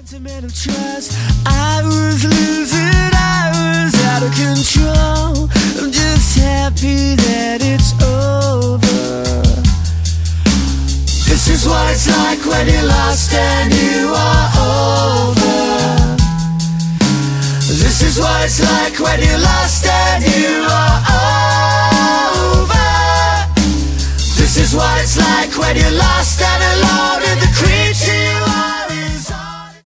Sentiment of trust. I was losing, I was out of control. I'm just happy that it's over. This is what it's like when you're lost and you are over. This is what it's like when you're lost and you are over. This is what it's like when you're lost.